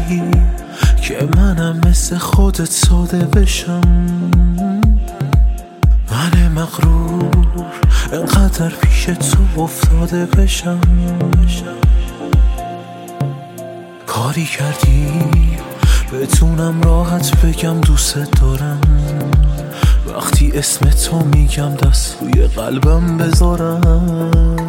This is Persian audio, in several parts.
که منم مثل خودت ساده بشم. من مغرور انقدر پیش تو افتاده بشم. کاری کردی بتونم راحت بگم دوست دارم. وقتی اسم تو میگم دست روی قلبم بذارم.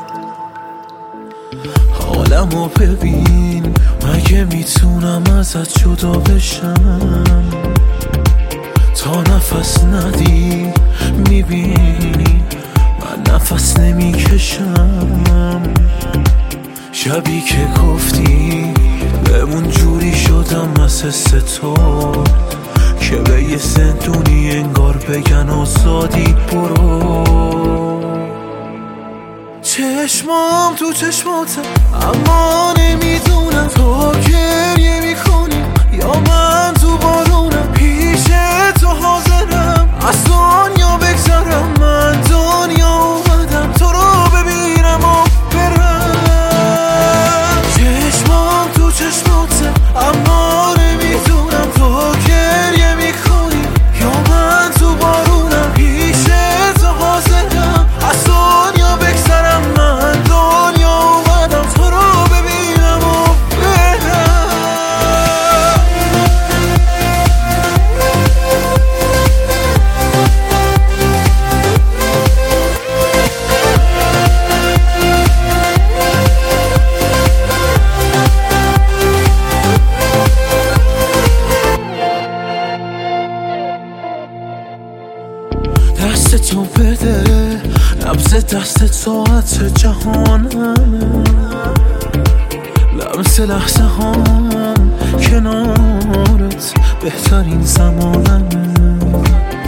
حالمو ببین، مگه میتونم ازت جدا بشم؟ تا نفس ندی میبینی من نفس نمیکشم. شبی که گفتی بمون جوری شدم از حس تو که به یه زندونی انگار بگن آزادی برو. چشمام تو چشماته اما نمیدونم تو گریه میکنی یا من تو بارونم. پیش تو حاضرم از دنیا بگذرم. من دنیا اومدم تو رو ببینم و برم. چشمام تو چشماته اما نمیدونم تو گریه میکنی یا من تو بارونم. پیش تو حاضرم از دنیا بگذرم. من دنیا اومدم تو رو ببینم و برم. دست تو بده، نبض دست ساعت جهانم. لمس لحظه هم کنارت بهترین زمانم.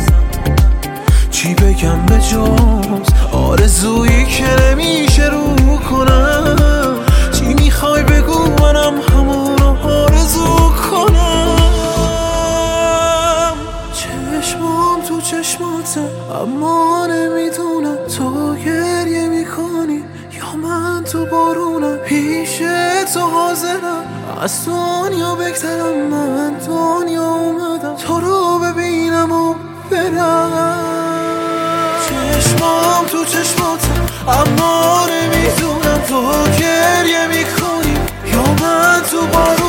چی بگم به جز آرزویی که نمیشه رو کنم؟ چی میخوای بگو منم همونو آرزو کنم؟ چشمام تو چشماته اما نمیدونم تو گریه میکنی یا من تو بارونم. پیش تو حاضرم از دنیا بگذرم. من دنیا اومدم تو رو ببینم و برم. چشمام تو چشماته اما نمیدونم تو گریه میکنی یا من تو بارونم.